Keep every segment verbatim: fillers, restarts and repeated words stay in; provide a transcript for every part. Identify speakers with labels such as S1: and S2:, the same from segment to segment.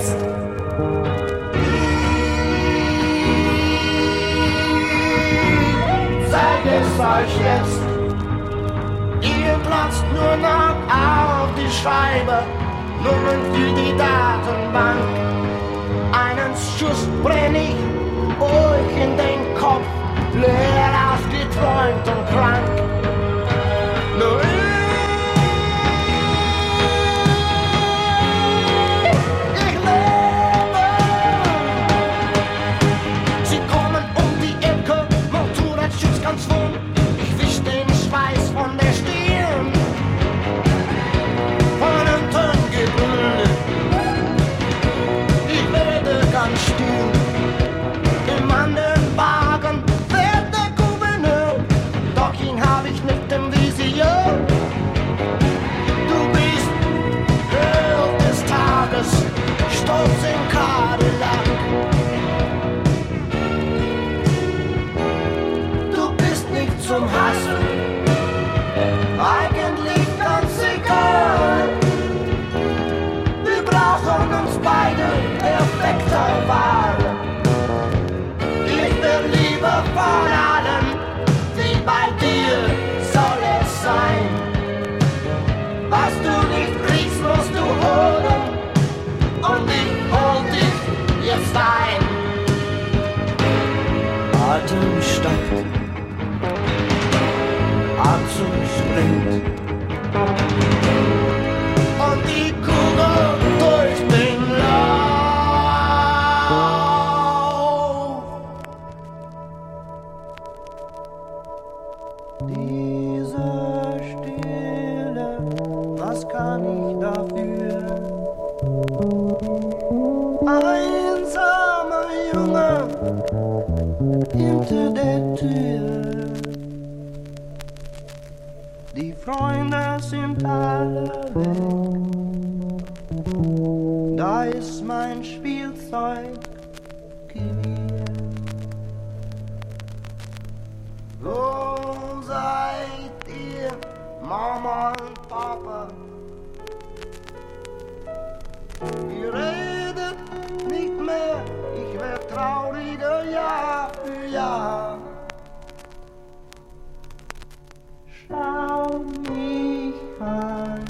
S1: jetzt. Zeig es euch jetzt. Ihr platzt nur noch auf die Scheibe, Nummern für die Datenbank. Einen Schuss brenn ich euch in den Kopf, leer ausgeträumt und krank. Nur ich lebe. Sie kommen um die Ecke, Motorradschutz ganz wund. Ich wisch den Schweiß von der Stirn, von dem Tongebrüll. Ich werde ganz still. Im anderen Wagen fährt der Gouverneur, doch ihn hab ich nicht im Visier. Du bist Held des Tages, stolz im Cadillac. Du bist nicht zum Hassen, eigentlich ganz egal. Wir brauchen uns beide, perfekter Wahl. Ich will lieber von allem, wie bei dir soll es sein. Was du nicht kriegst, musst du holen, und ich hol dich jetzt ein. Atem stockt, Anzug springt, und die Kugel durch den Lauf. Diese Stille, was kann ich dafür? Einsamer Junge hinter der Tür. Die Freunde sind alle weg. Da ist mein Spielzeug. Wo seid ihr, Mama und Papa? Ihr redet nicht mehr, ich werd trauriger Jahr für Jahr. Schau mich an.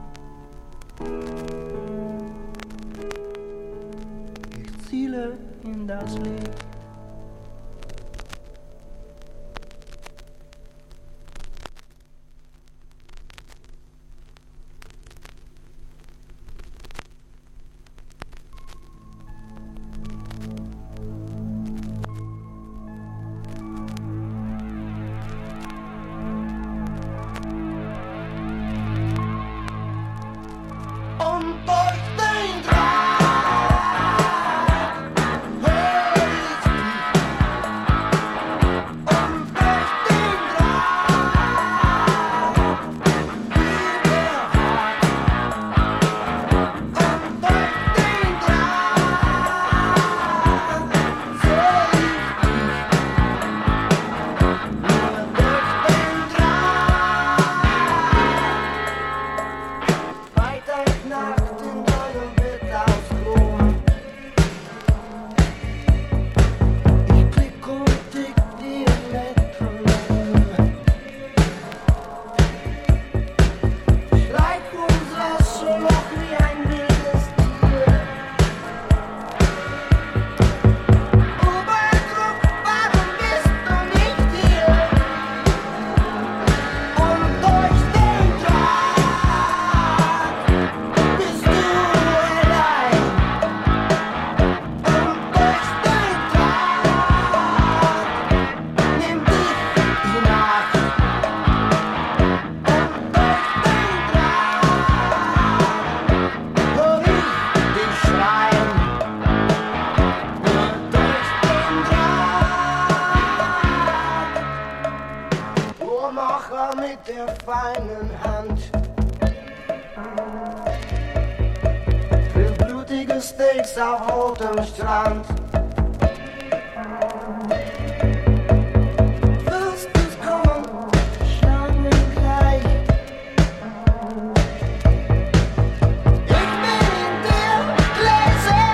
S1: Ich ziele in das Licht. feinen Hand. Für blutige Steaks auf rotem Strand. Gläser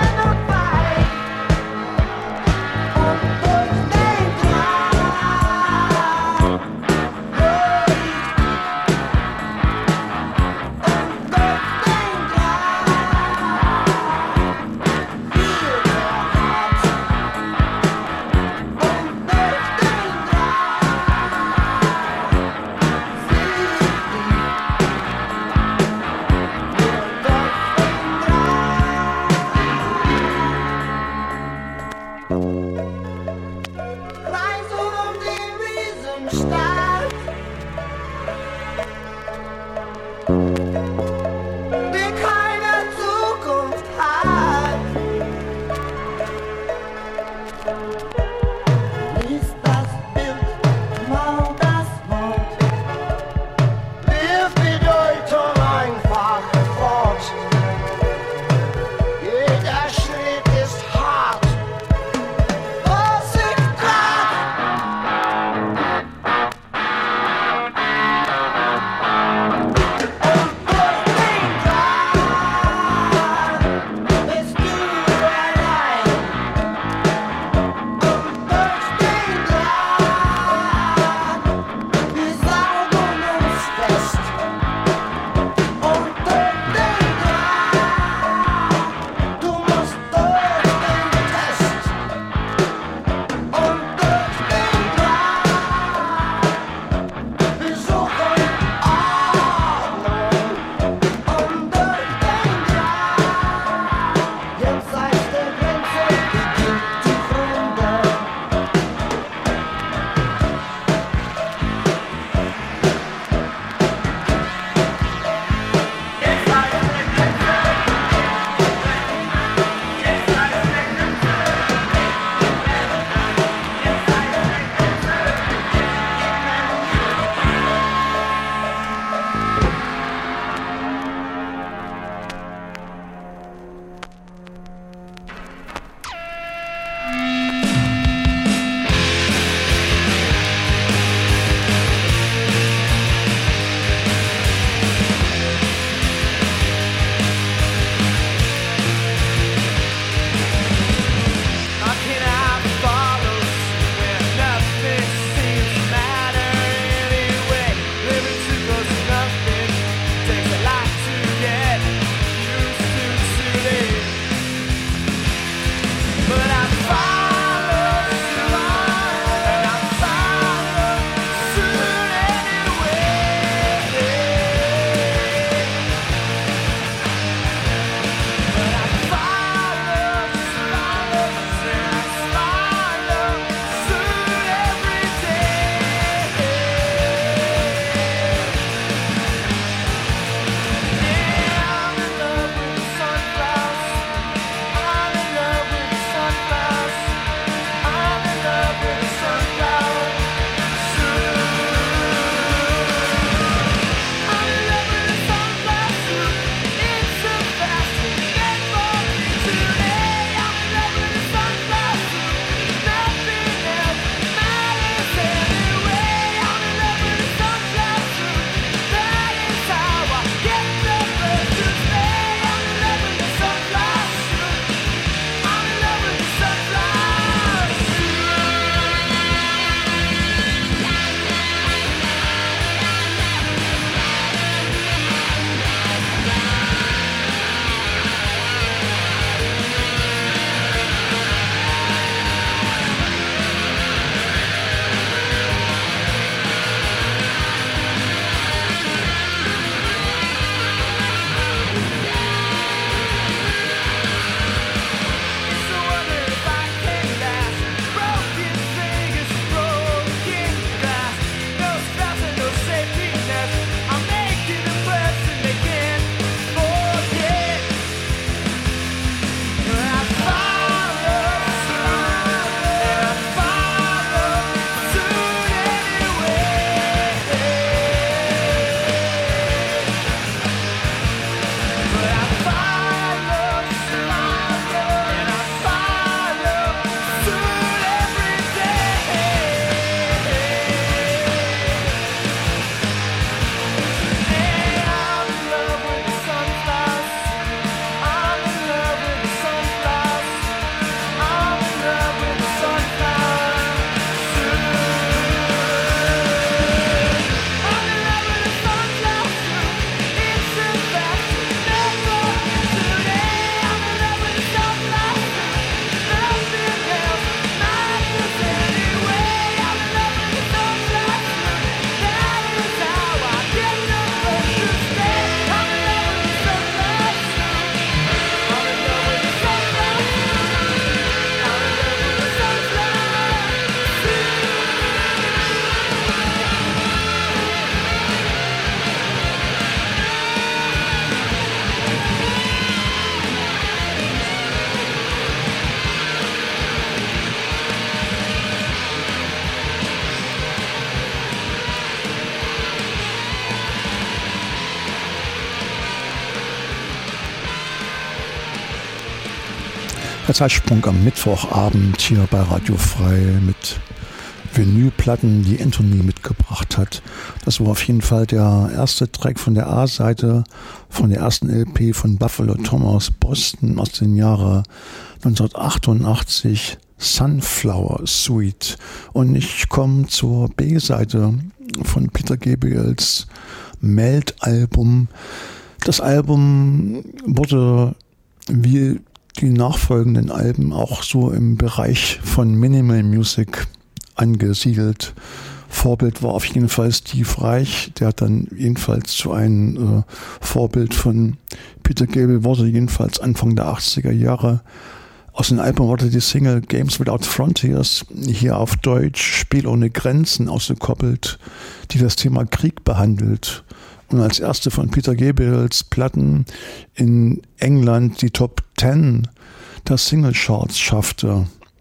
S2: Der Zeitsprung am Mittwochabend hier bei Radio Frei mit Vinylplatten, die Anthony mitgebracht hat. Das war auf jeden Fall der erste Track von der A-Seite von der ersten L P von Buffalo Tom aus Boston aus dem Jahre neunzehnhundertachtundachtzig, Sunflower Suite. Und ich komme zur B-Seite von Peter Gabriels Melt-Album. Das Album wurde wie die nachfolgenden Alben auch so im Bereich von Minimal Music angesiedelt. Vorbild war auf jeden Fall Steve Reich, der dann jedenfalls zu einem äh, Vorbild von Peter Gabriel wurde, jedenfalls Anfang der achtziger Jahre. Aus dem Album wurde die Single Games Without Frontiers, hier auf Deutsch Spiel ohne Grenzen, ausgekoppelt, die das Thema Krieg behandelt. Und als erste von Peter Gabriels Platten in England die Top zehn der Single-Charts schaffte.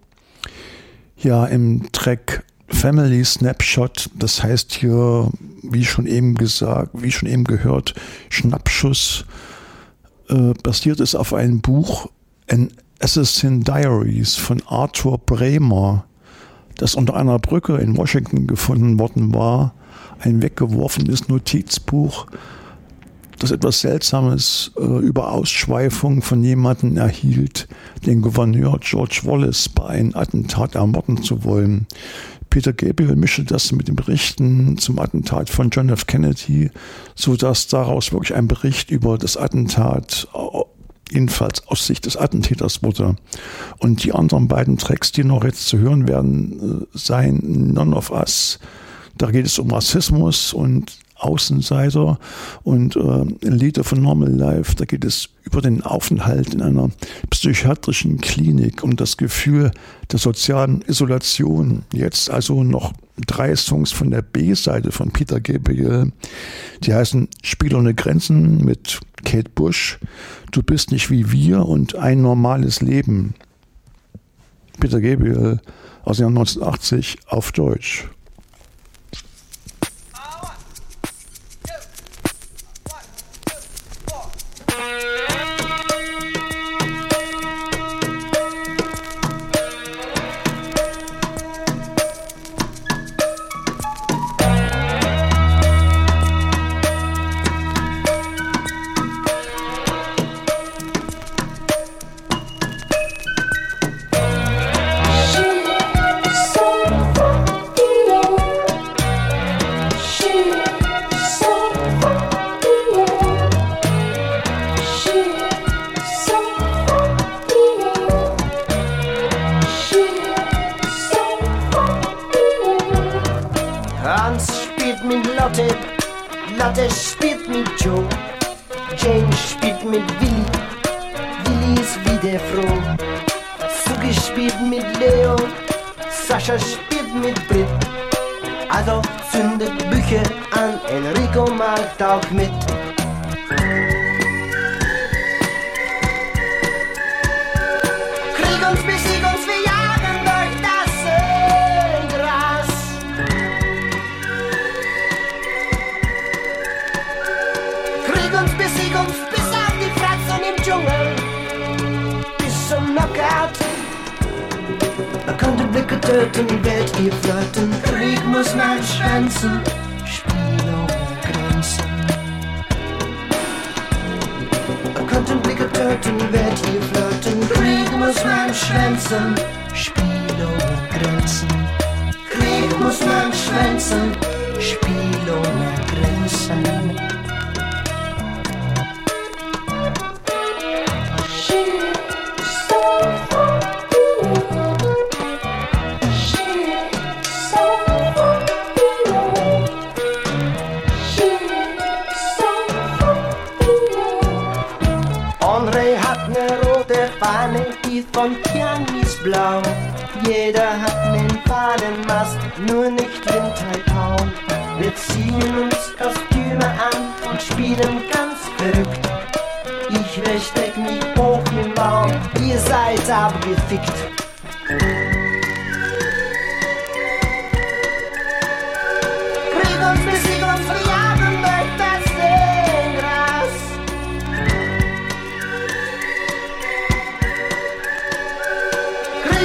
S2: Ja, im Track Family Snapshot, das heißt hier, wie schon eben gesagt, wie schon eben gehört, Schnappschuss, äh, basiert es auf einem Buch An Assassin Diaries von Arthur Bremer, das unter einer Brücke in Washington gefunden worden war. Ein weggeworfenes Notizbuch, das etwas Seltsames äh, über Ausschweifung von jemandem erhielt, den Gouverneur George Wallace bei einem Attentat ermorden zu wollen. Peter Gabriel mischte das mit den Berichten zum Attentat von John F. Kennedy, sodass daraus wirklich ein Bericht über das Attentat jedenfalls aus Sicht des Attentäters wurde. Und die anderen beiden Tracks, die noch jetzt zu hören werden, seien None of Us. Da geht es um Rassismus und Außenseiter, und äh, Lieder von Normal Life, da geht es über den Aufenthalt in einer psychiatrischen Klinik, um das Gefühl der sozialen Isolation. Jetzt also noch drei Songs von der B-Seite von Peter Gabriel, die heißen Spiel ohne Grenzen mit Kate Bush, Du bist nicht wie wir und Ein normales Leben. Peter Gabriel aus dem Jahr neunzehnhundertachtzig auf Deutsch.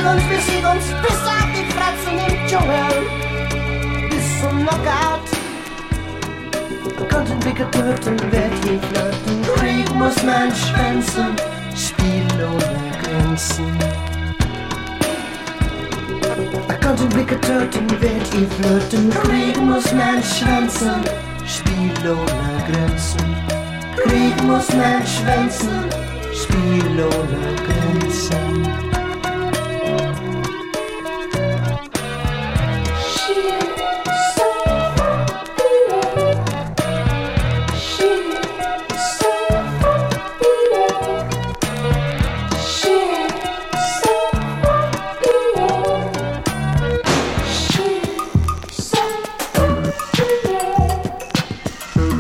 S1: will uns, wissen uns bis auf die Fratzen im Dschungel, bis zum Knockout. Kontenblicke töten, wird je flirten, Krieg muss man schwänzen, Spiel ohne Grenzen. Kontenblicke töten, wird je flirten, Krieg muss man schwänzen, Spiel ohne Grenzen. Krieg muss man schwänzen, Spiel ohne Grenzen.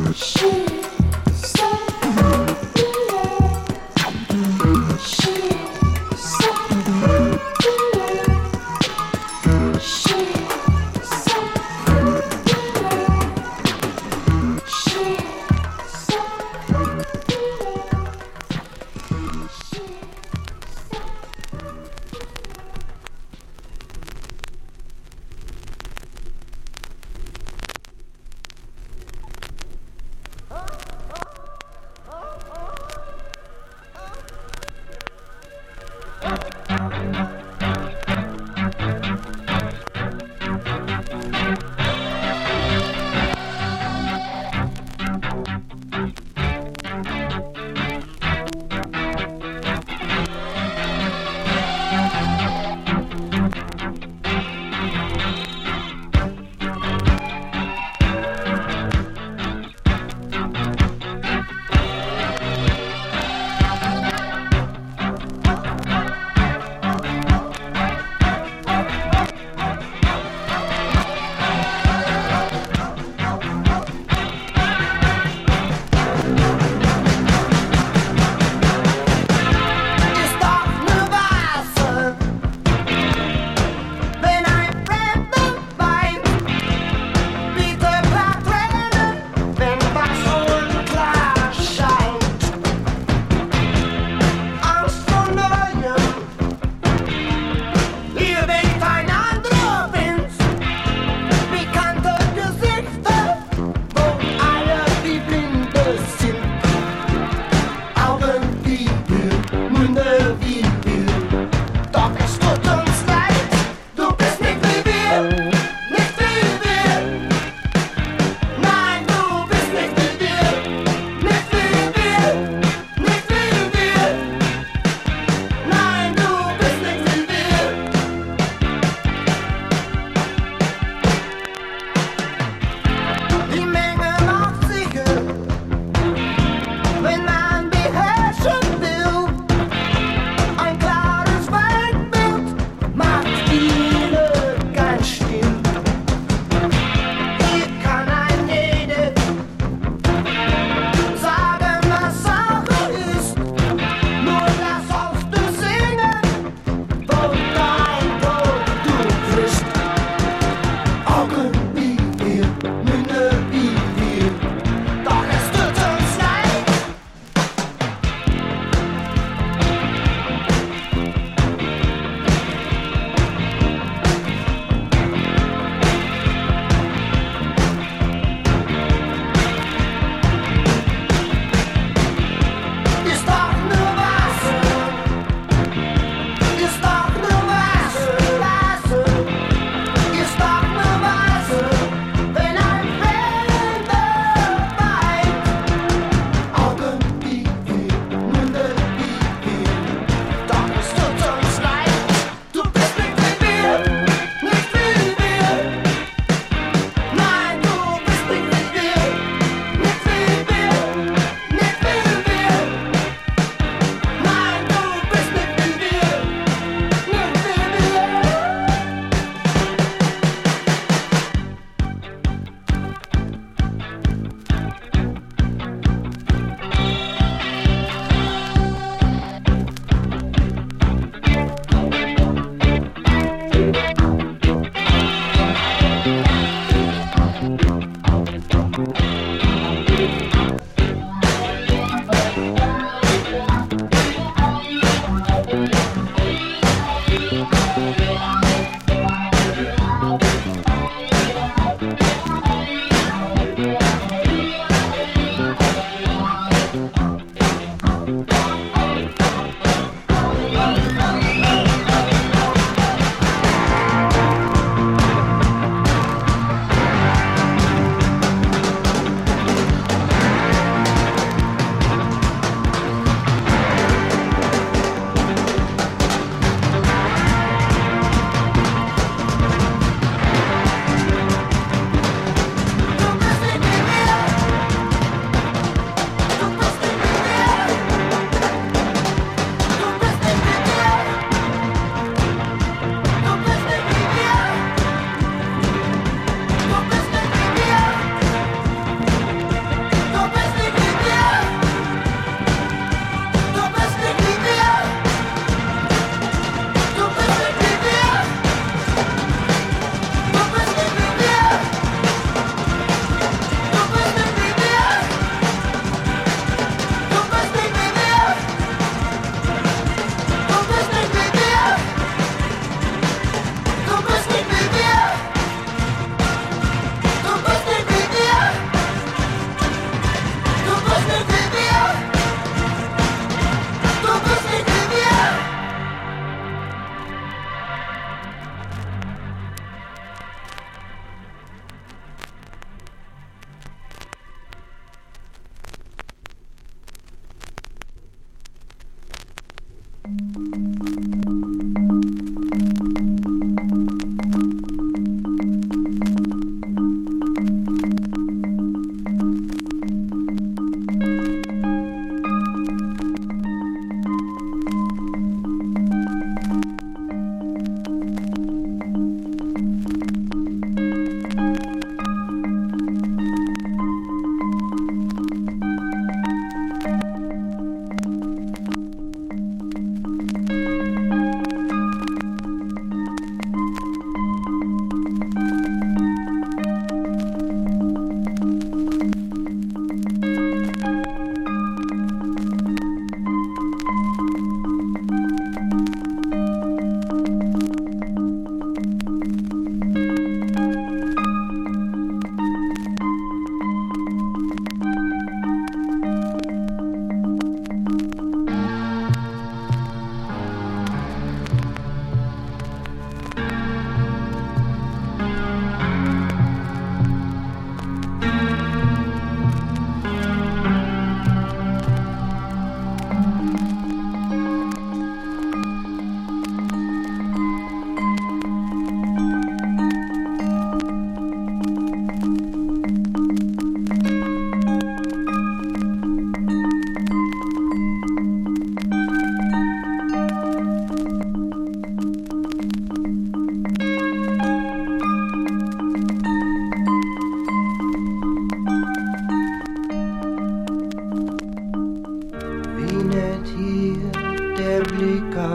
S3: She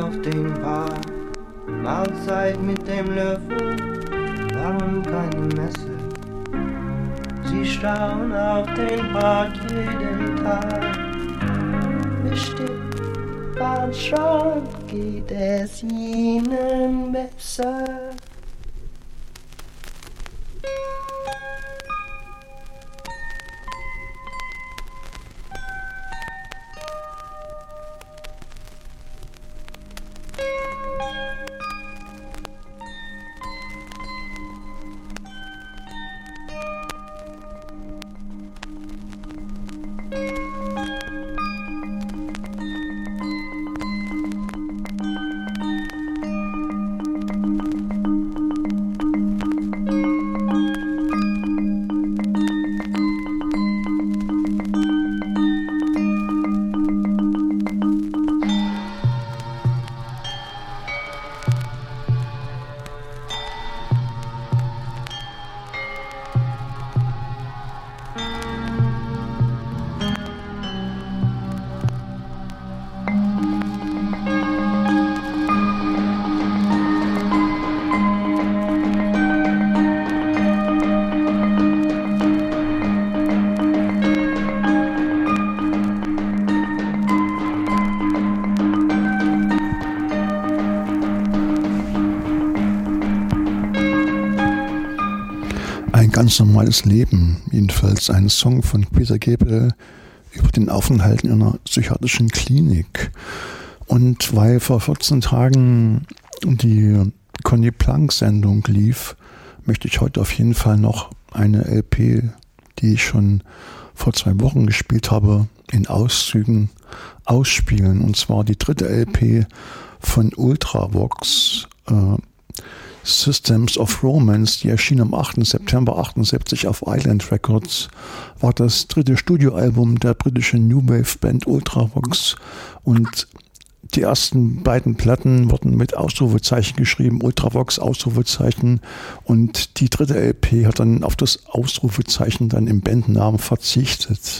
S1: auf den Paar. Mahlzeit mit dem Löffel, waren keine Messe. Sie starren auf den Park jeden Tag. Bestimmt, bald schon geht es ihnen besser.
S2: Ganz normales Leben, jedenfalls ein Song von Peter Gabriel über den Aufenthalt in einer psychiatrischen Klinik. Und weil vor vierzehn Tagen die Conny Plank-Sendung lief, möchte ich heute auf jeden Fall noch eine L P, die ich schon vor zwei Wochen gespielt habe, in Auszügen ausspielen. Und zwar die dritte L P von Ultravox, äh, Systems of Romance, die erschien am achten September achtundsiebzig auf Island Records, war das dritte Studioalbum der britischen New Wave Band Ultravox, und die ersten beiden Platten wurden mit Ausrufezeichen geschrieben, Ultravox Ausrufezeichen, und die dritte L P hat dann auf das Ausrufezeichen dann im Bandnamen verzichtet.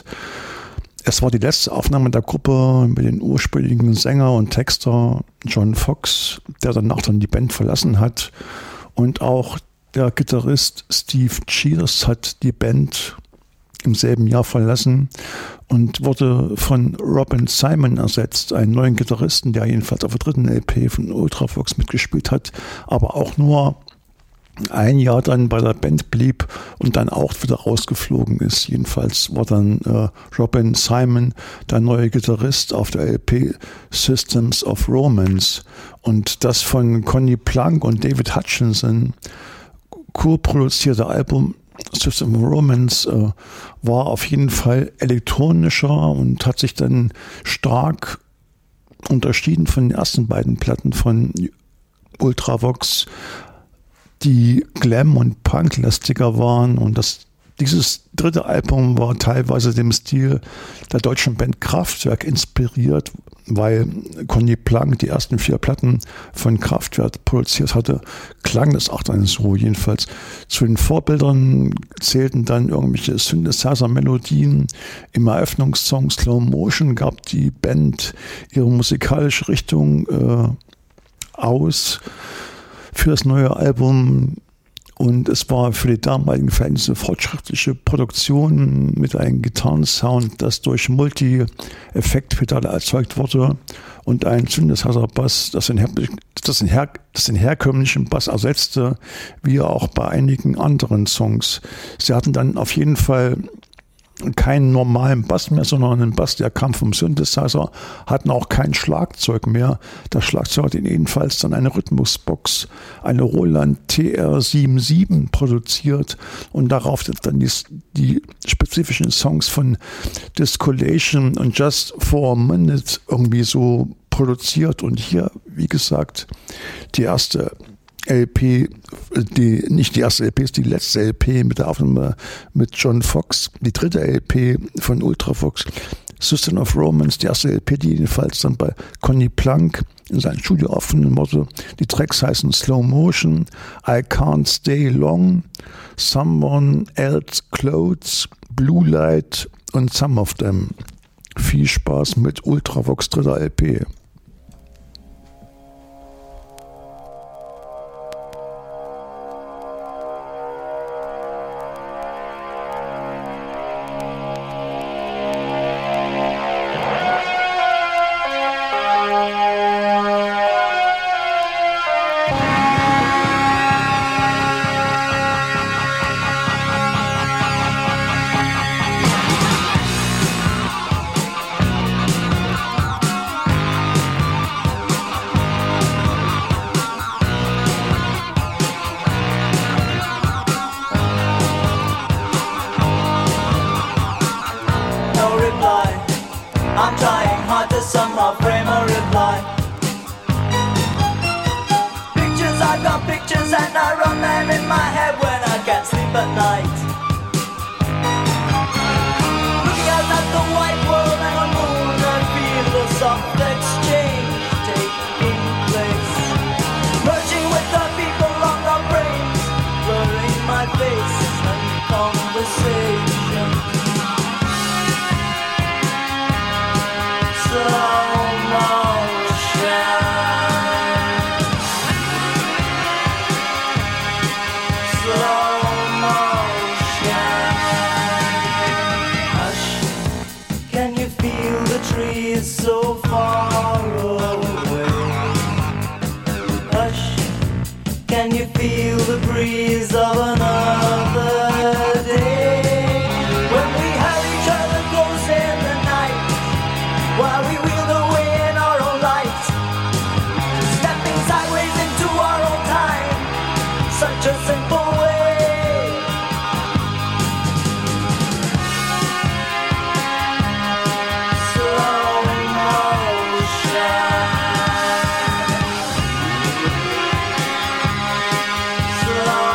S2: Es war die letzte Aufnahme der Gruppe mit dem ursprünglichen Sänger und Texter John Fox, der danach dann die Band verlassen hat. Und auch der Gitarrist Steve Cheers hat die Band im selben Jahr verlassen und wurde von Robin Simon ersetzt, einen neuen Gitarristen, der jedenfalls auf der dritten L P von Ultravox mitgespielt hat, aber auch nur ein Jahr dann bei der Band blieb und dann auch wieder rausgeflogen ist. Jedenfalls war dann äh, Robin Simon der neue Gitarrist auf der L P Systems of Romance. Und das von Conny Plank und David Hutchinson co-produzierte Album Systems of Romance äh, war auf jeden Fall elektronischer und hat sich dann stark unterschieden von den ersten beiden Platten von Ultravox, die Glam- und Punk-lastiger waren, und das, dieses dritte Album war teilweise dem Stil der deutschen Band Kraftwerk inspiriert, weil Conny Plank die ersten vier Platten von Kraftwerk produziert hatte, klang das auch dann so. Jedenfalls zu den Vorbildern zählten dann irgendwelche Synthesizer-Melodien. Im Eröffnungssong Slow Motion gab die Band ihre musikalische Richtung äh, aus für das neue Album, und es war für die damaligen Verhältnisse fortschrittliche Produktion mit einem Gitarrensound, das durch Multi-Effekt-Pedale erzeugt wurde, und ein Synthesizer-Bass, das den, das, den her, das den herkömmlichen Bass ersetzte, wie auch bei einigen anderen Songs. Sie hatten dann auf jeden Fall keinen normalen Bass mehr, sondern einen Bass, der kam vom Synthesizer, hatten auch kein Schlagzeug mehr. Das Schlagzeug hat jedenfalls dann eine Rhythmusbox, eine Roland T R siebenundsiebzig produziert, und darauf dann die, die spezifischen Songs von Discolation und Just for a Minute irgendwie so produziert. Und hier, wie gesagt, die erste L P, die, nicht die erste L P, ist die letzte L P mit der Aufnahme mit John Fox, die dritte L P von Ultravox, System of Romance, die erste L P, die jedenfalls dann bei Conny Plank in seinem Studio aufgenommen wurde. Die Tracks heißen Slow Motion, I Can't Stay Long, Someone Else Clothes, Blue Light und Some of Them. Viel Spaß mit Ultravox dritter L P.
S3: and I run them in my head when I can't sleep at night. Looking out at the white world and the moon, I feel the soft exchange taking place, merging with the people on the brains, blurring my face and conversation. Slow motion, slow motion. Hush, can you feel the trees so far away? Hush, can you feel the breeze of another day? When we have each other close in the night, while we wheel away in our own light, stepping sideways into our own time, such a simple way. Slow motion, slow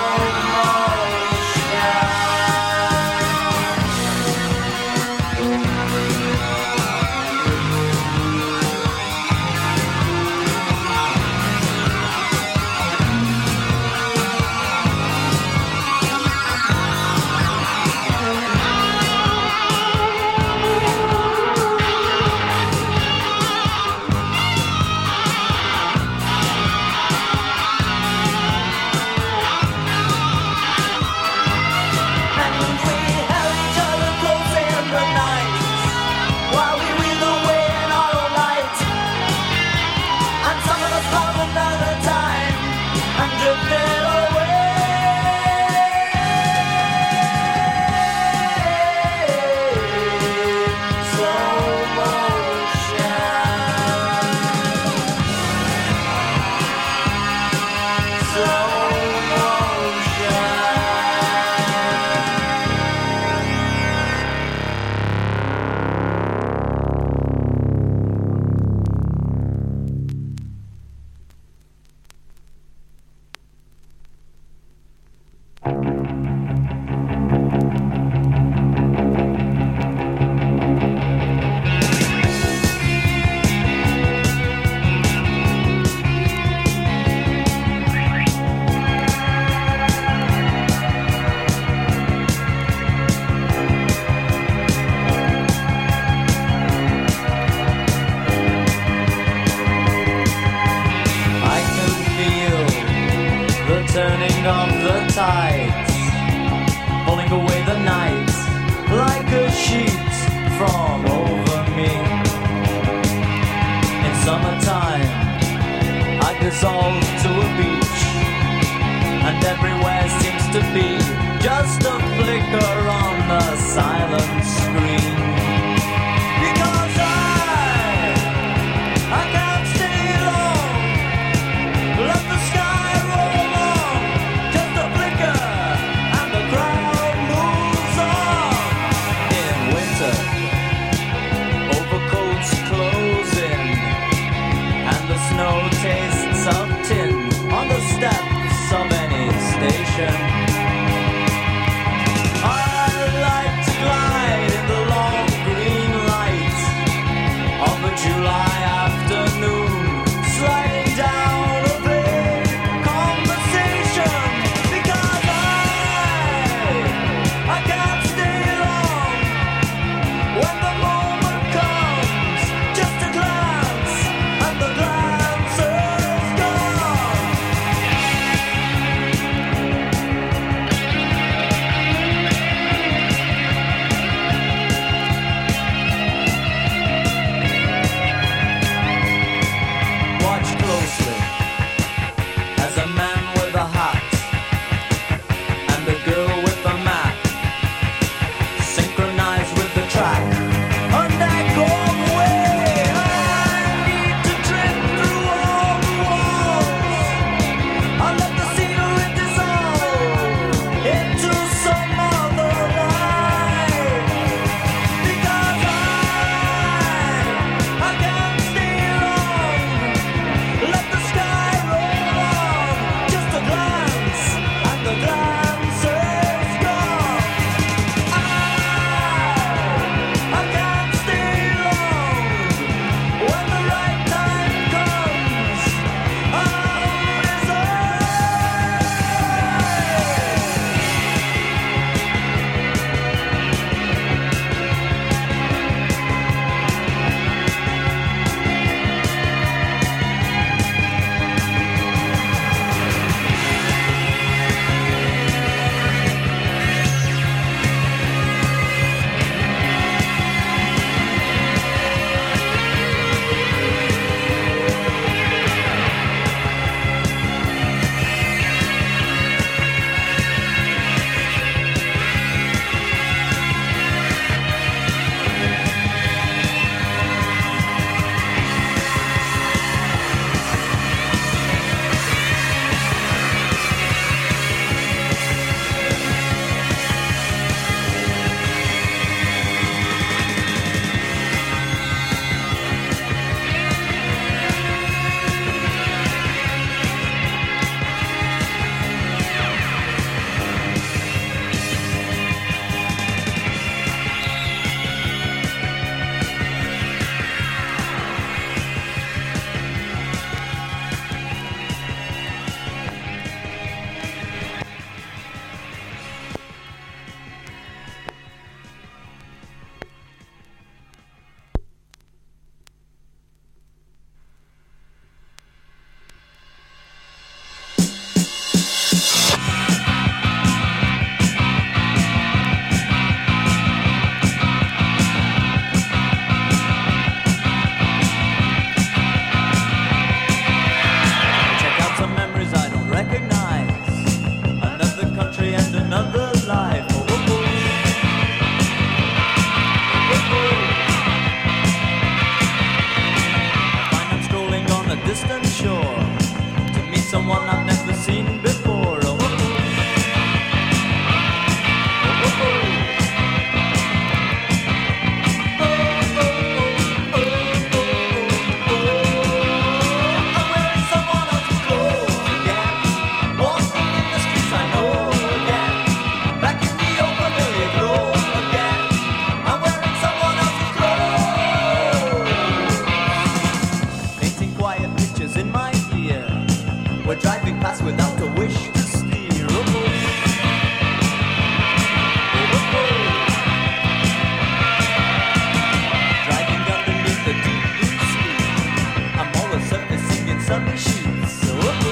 S3: turning of the tides, pulling away the night like a sheet from over me. In summertime, I dissolve to a beach, and everywhere seems to be just a flicker on the silent screen. Because I, I can't stay long, let the sky no tastes of tin on the steps of any station. I We're driving past without a wish to steer. Oh, oh. Oh, oh. Driving underneath the deep blue sea. I'm always surfacing in sunny sheets. Oh, oh.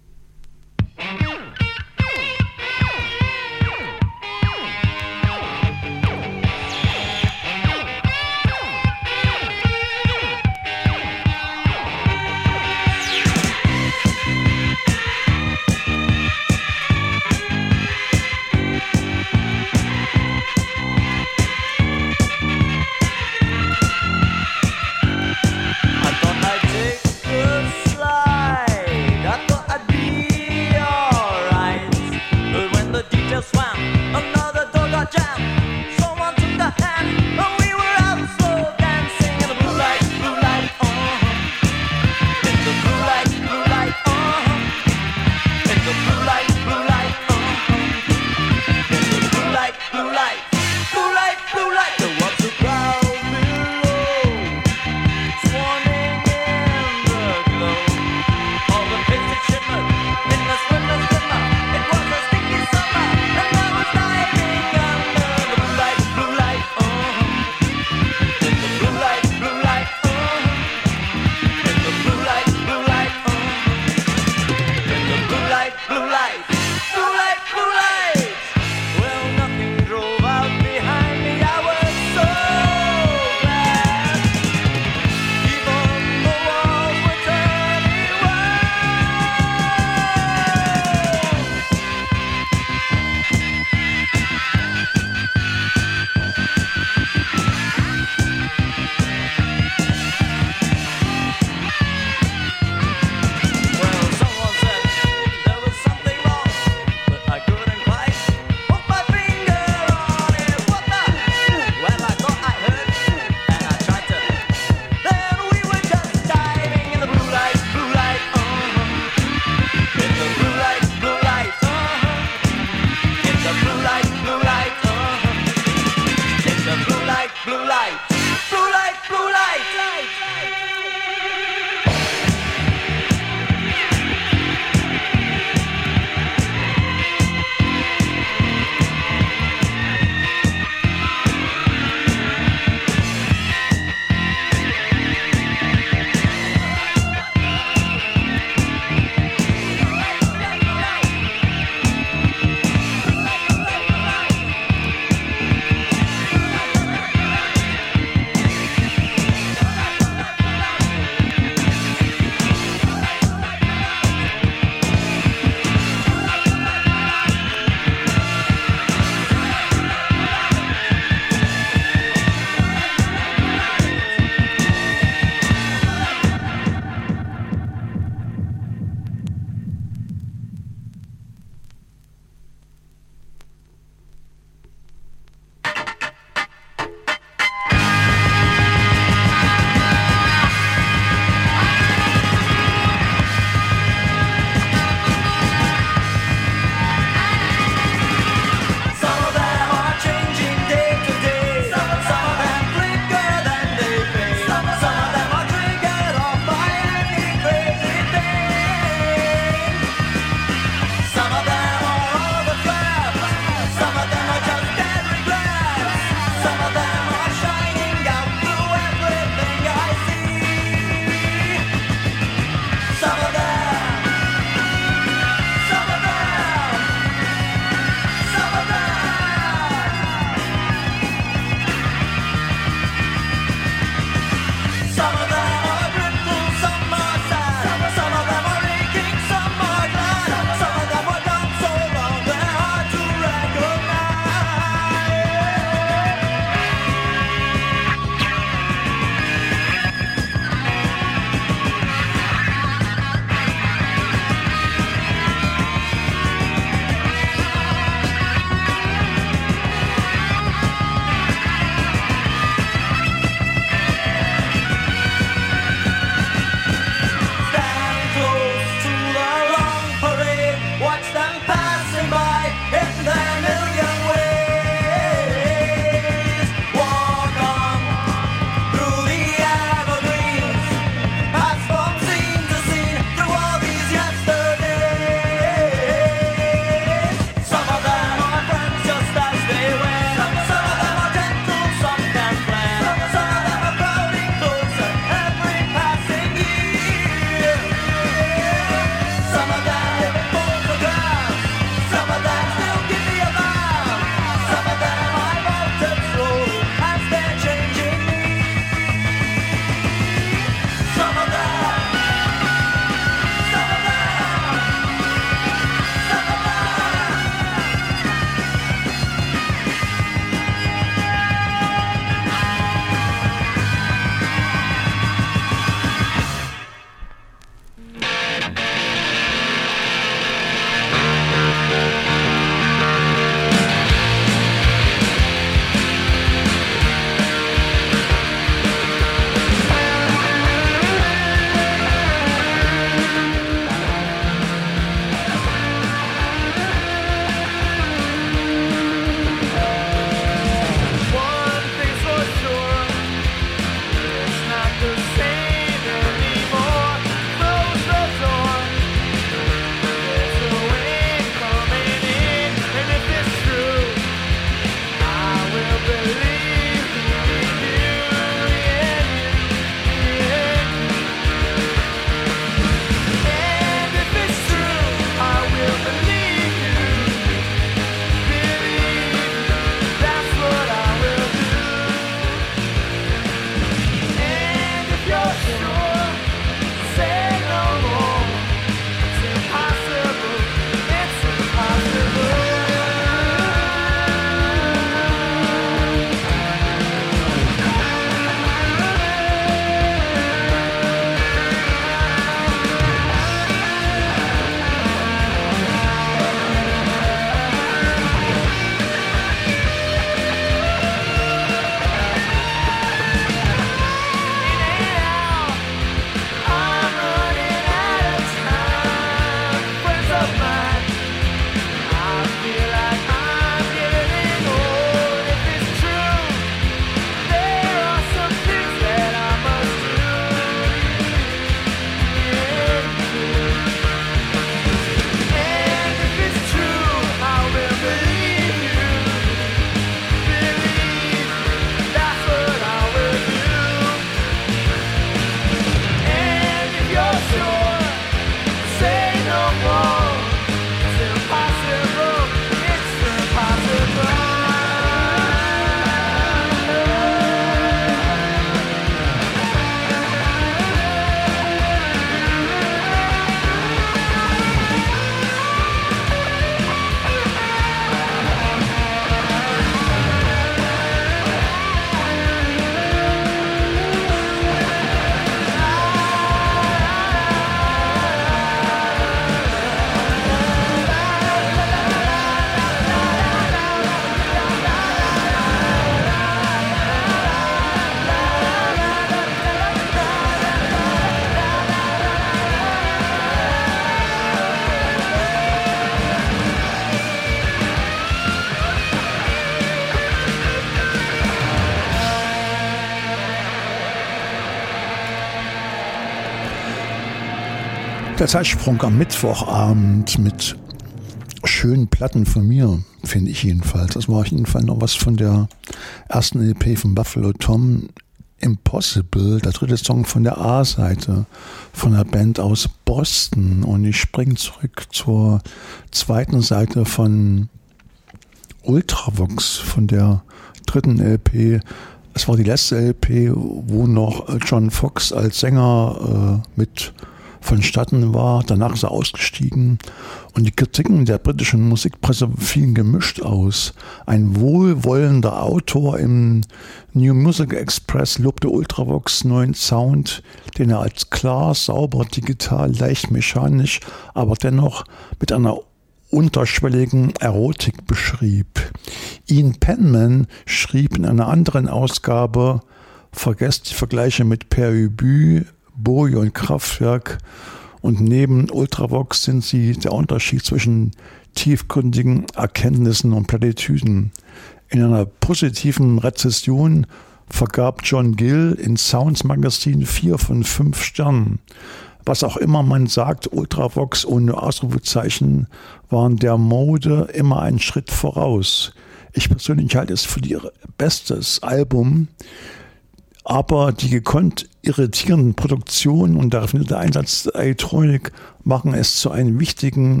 S2: Der Zeitsprung am Mittwochabend mit schönen Platten von mir, finde ich jedenfalls. Das war auf jeden Fall noch was von der ersten L P von Buffalo Tom, Impossible, der dritte Song von der A-Seite von der Band aus Boston. Und ich springe zurück zur zweiten Seite von Ultravox, von der dritten L P. Es war die letzte L P, wo noch John Fox als Sänger äh, mit vonstatten war. Danach ist er ausgestiegen und die Kritiken der britischen Musikpresse fielen gemischt aus. Ein wohlwollender Autor im New Music Express lobte Ultravox neuen Sound, den er als klar, sauber, digital, leicht mechanisch, aber dennoch mit einer unterschwelligen Erotik beschrieb. Ian Penman schrieb in einer anderen Ausgabe: Vergesst die Vergleiche mit Pere Ubu, Bowie und Kraftwerk, und neben Ultravox sind sie der Unterschied zwischen tiefgründigen Erkenntnissen und Plattitüden. In einer positiven Rezession vergab John Gill in Sounds Magazine vier von fünf Sternen. Was auch immer man sagt, Ultravox ohne Ausrufezeichen waren der Mode immer einen Schritt voraus. Ich persönlich halte es für ihr bestes Album, aber die gekonnt irritierenden Produktionen und der raffinierte Einsatz der Elektronik machen es zu einem wichtigen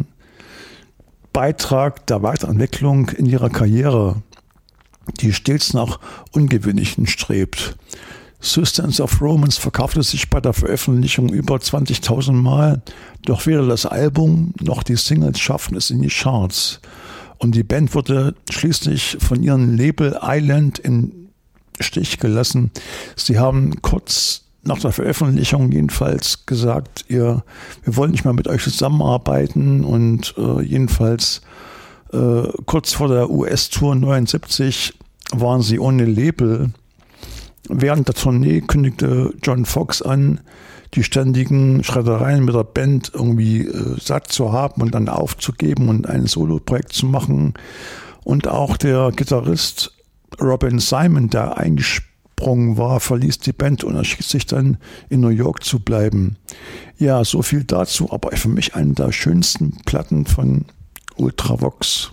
S2: Beitrag der Weiterentwicklung in ihrer Karriere, die stets nach Ungewöhnlichen strebt. Systems of Romance verkaufte sich bei der Veröffentlichung über zwanzigtausend Mal, doch weder das Album noch die Singles schafften es in die Charts. Und die Band wurde schließlich von ihrem Label Island in Stich gelassen. Sie haben kurz nach der Veröffentlichung jedenfalls gesagt, ihr, wir wollen nicht mehr mit euch zusammenarbeiten, und äh, jedenfalls äh, kurz vor der U S-Tour neunundsiebzig waren sie ohne Label. Während der Tournee kündigte John Fox an, die ständigen Schreddereien mit der Band irgendwie äh, satt zu haben und dann aufzugeben und ein Soloprojekt zu machen. Und auch der Gitarrist Robin Simon, der eingesprungen war, verließ die Band und entschied sich dann, in New York zu bleiben. Ja, so viel dazu, aber für mich eine der schönsten Platten von Ultravox.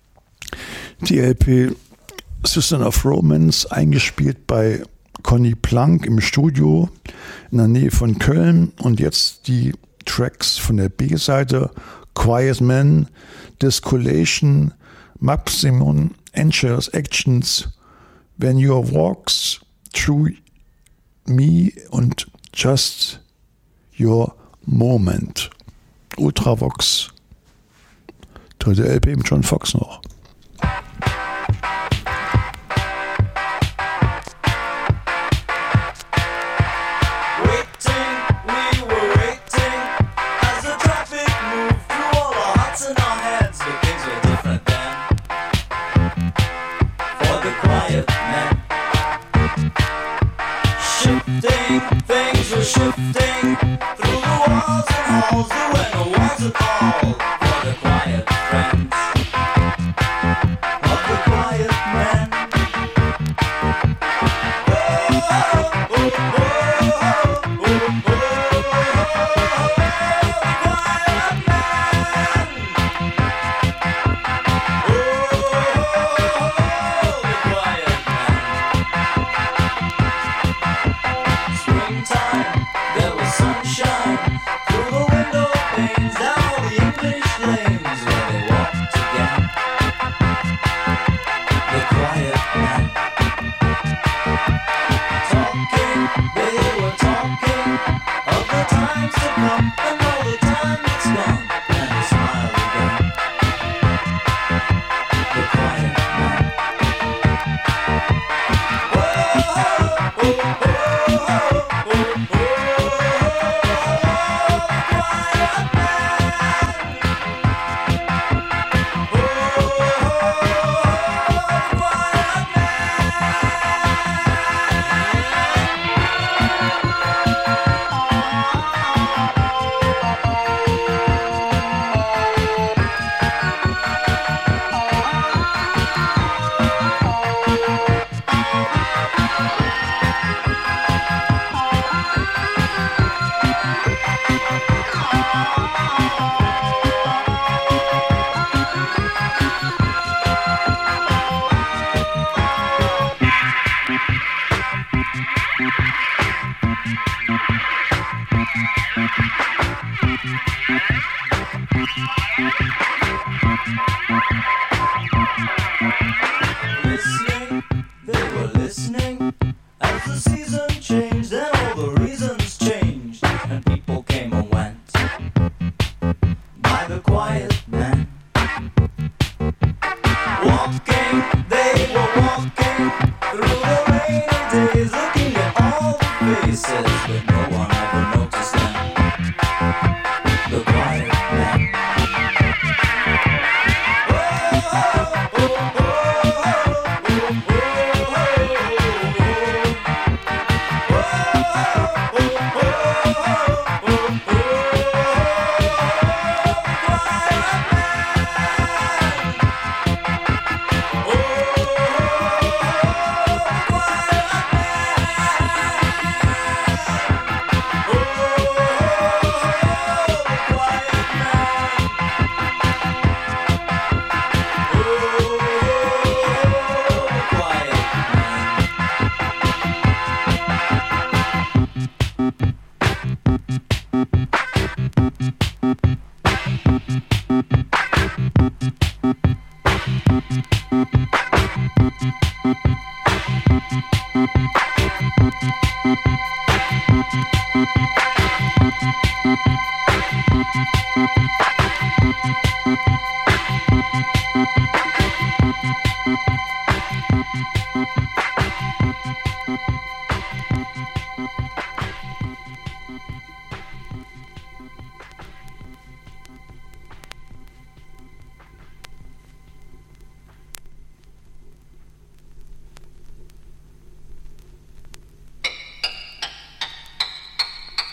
S2: Die L P System of Romance, eingespielt bei Conny Plank im Studio in der Nähe von Köln, und jetzt die Tracks von der B-Seite: Quiet Man, Discolation, Maximum, Anxious Actions, When Your Walks Through Me und Just Your Moment. Ultravox, dritte L P mit John Fox noch.
S3: Shifting through the walls and halls, there were no walls at all for the quiet friends of the quiet man. Oh, oh, oh, oh, oh, oh, oh, oh, quiet man. Oh, the quiet man. Springtime. There was sunshine through the window panes, down all the English lanes where they walked again. The quiet man. Talking, they were talking of the times to come and all the time that's gone, and they smiled again. The quiet man. Oh, oh, oh, oh, oh, oh, oh. Listening, they were listening as the season changed and all the reasons changed and people came and went by the quiet man. Walking, they were walking through the rainy days, looking at all the faces, but no one ever noticed them. The quiet man.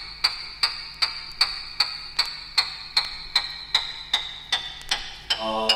S4: Oh.